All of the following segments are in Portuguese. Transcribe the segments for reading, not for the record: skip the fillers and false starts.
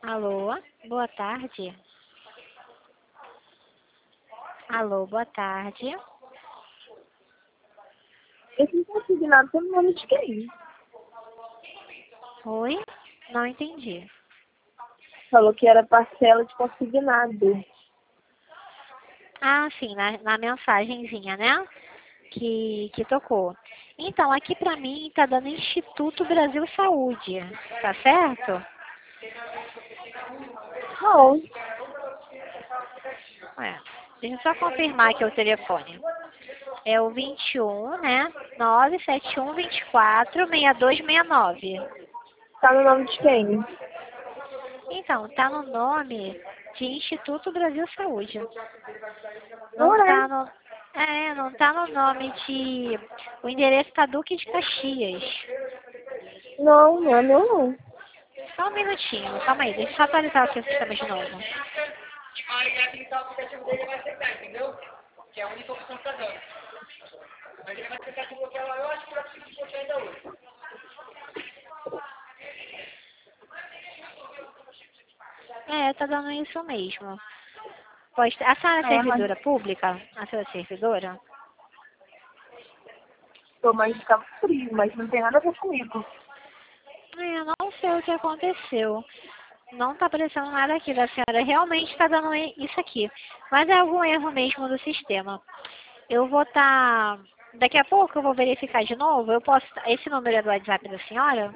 Alô, boa tarde. Alô, boa tarde. Esse não está asignado pelo nome de quem? Oi? Não entendi. Falou que era parcela de consignado. Ah, sim, na mensagenzinha, né? Que tocou. Então, aqui pra mim tá dando Instituto Brasil Saúde, tá certo? Não, É. Deixa eu só confirmar aqui o telefone. É o 21, né? 971246269. tá no nome de quem? Então, tá no nome de Instituto Brasil Saúde. Não Não é. tá no. Não tá no nome de. O endereço tá Duque de Caxias. Não, não é meu não. Só um minutinho, calma aí, deixa eu só atualizar aqui o sistema de novo. É, tá dando isso mesmo. A senhora é É, mas servidora pública? A senhora é servidora? tô mais de Cabo Frio, mas não tem nada a ver comigo. Eu não sei o que aconteceu. Não tá aparecendo nada aqui da senhora. Realmente tá dando isso aqui. Mas é algum erro mesmo do sistema. Eu vou estar. Daqui a pouco eu vou verificar de novo. Eu posso. Esse número é do WhatsApp da senhora?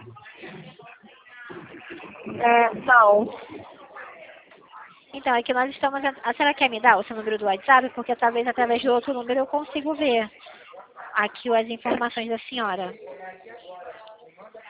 É, não. Então, aqui nós estamos. A senhora quer me dar o seu número do WhatsApp? Porque talvez através do outro número eu consigo ver aqui as informações da senhora.